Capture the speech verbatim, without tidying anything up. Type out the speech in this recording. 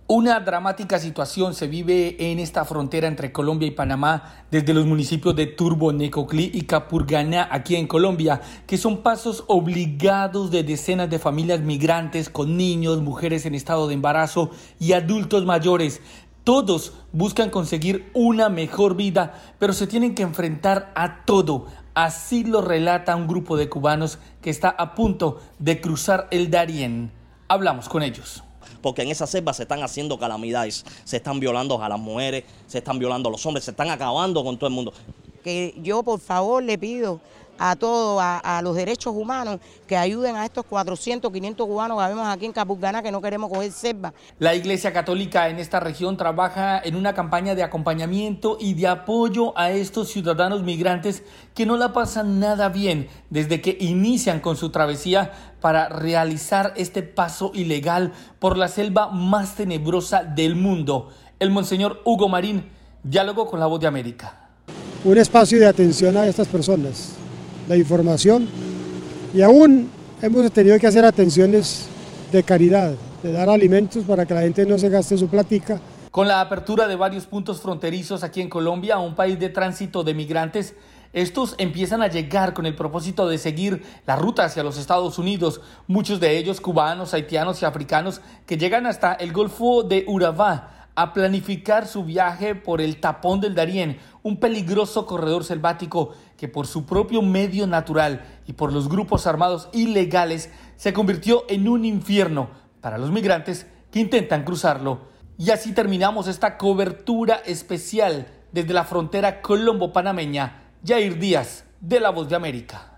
Una dramática situación se vive en esta frontera entre Colombia y Panamá desde los municipios de Turbo, Necoclí y Capurganá, aquí en Colombia, que son pasos obligados de decenas de familias migrantes con niños, mujeres en estado de embarazo y adultos mayores. Todos buscan conseguir una mejor vida, pero se tienen que enfrentar a todo. Así lo relata un grupo de cubanos que está a punto de cruzar el Darién. Hablamos con ellos. Porque en esa selva se están haciendo calamidades, se están violando a las mujeres, se están violando a los hombres, se están acabando con todo el mundo. Que yo por favor le pido a todos, a, a los derechos humanos, que ayuden a estos cuatrocientos, quinientos cubanos que vemos aquí en Capurganá, que no queremos coger selva. La Iglesia Católica en esta región trabaja en una campaña de acompañamiento y de apoyo a estos ciudadanos migrantes que no la pasan nada bien desde que inician con su travesía para realizar este paso ilegal por la selva más tenebrosa del mundo. El monseñor Hugo Marín dialogó con La Voz de América. Un espacio de atención a estas personas, la información, y aún hemos tenido que hacer atenciones de caridad, de dar alimentos para que la gente no se gaste su platica. Con la apertura de varios puntos fronterizos aquí en Colombia, un país de tránsito de migrantes, estos empiezan a llegar con el propósito de seguir la ruta hacia los Estados Unidos, muchos de ellos cubanos, haitianos y africanos que llegan hasta el Golfo de Urabá a planificar su viaje por el tapón del Darién, un peligroso corredor selvático que por su propio medio natural y por los grupos armados ilegales se convirtió en un infierno para los migrantes que intentan cruzarlo. Y así terminamos esta cobertura especial desde la frontera colombo-panameña. Yair Díaz, de La Voz de América.